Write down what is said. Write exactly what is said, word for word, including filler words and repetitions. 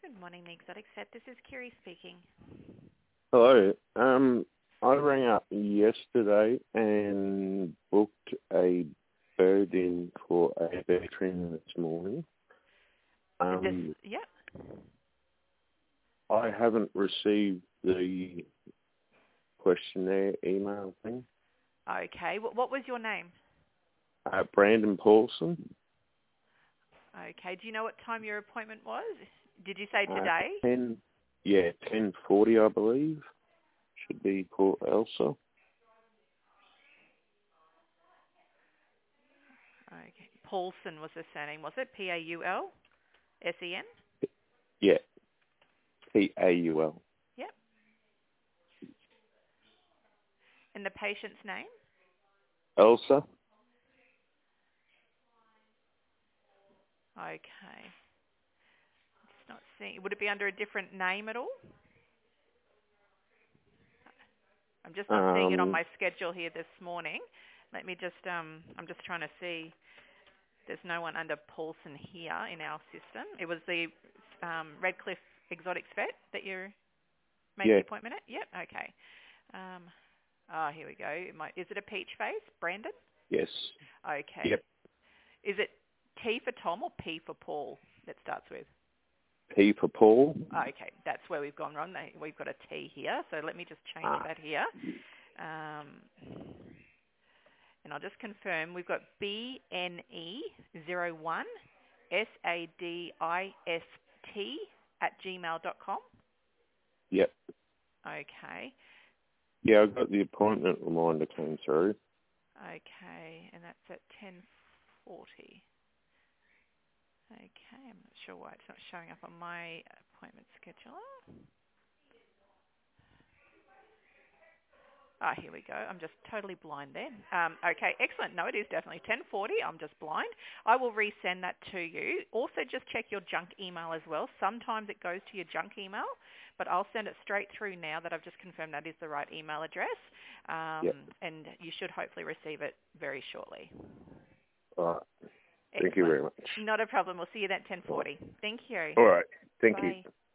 Good morning, the Exotic Set. This is Kiri speaking. Hello. Um, I rang up yesterday and booked a bird in for a veteran this morning. This, Um, yeah. I haven't received the questionnaire email thing. Okay. What, what was your name? Uh, Brandon Paulson. Okay. Do you know what time your appointment was? Did you say Uh, today? ten, yeah, ten forty, I believe. Should be Port Elsa. Okay. Paulson was the surname, was it? P A U L S E N? Yeah, P A U L. Yep. And the patient's name? Elsa. Okay. Just not seeing. Would it be under a different name at all? I'm just not seeing it on Um, my schedule here this morning. Let me just, um, I'm just trying to see. There's no one under Paulson here in our system. It was the um, Redcliffe Exotic Vet that you made the yeah, appointment at? Yep, okay. Um, oh, here we go. It might, is it a peach face, Brandon? yes. Okay. Yep. Is it T for Tom or P for Paul that starts with? P for Paul. Okay, that's where we've gone wrong. They- We've got a T here, so let me just change Ah, that here. Um, and I'll just confirm. We've got B N E zero one S A D I S T at gmail dot com. yep. Okay. Yeah, I got the appointment reminder came through. Okay, and that's at ten forty. Okay, I'm not sure why it's not showing up on my appointment scheduler. Ah, here we go. I'm just totally blind there. Um, okay, excellent. No, it is definitely ten forty. I'm just blind. I will resend that to you. Also, just check your junk email as well. Sometimes it goes to your junk email, but I'll send it straight through now that I've just confirmed that is the right email address. Yep. Um, and you should hopefully receive it very shortly. All right. Thank you Excellent. very much. Not a problem. We'll see you then at ten All right. forty. Thank you. All right. Thank you. Bye.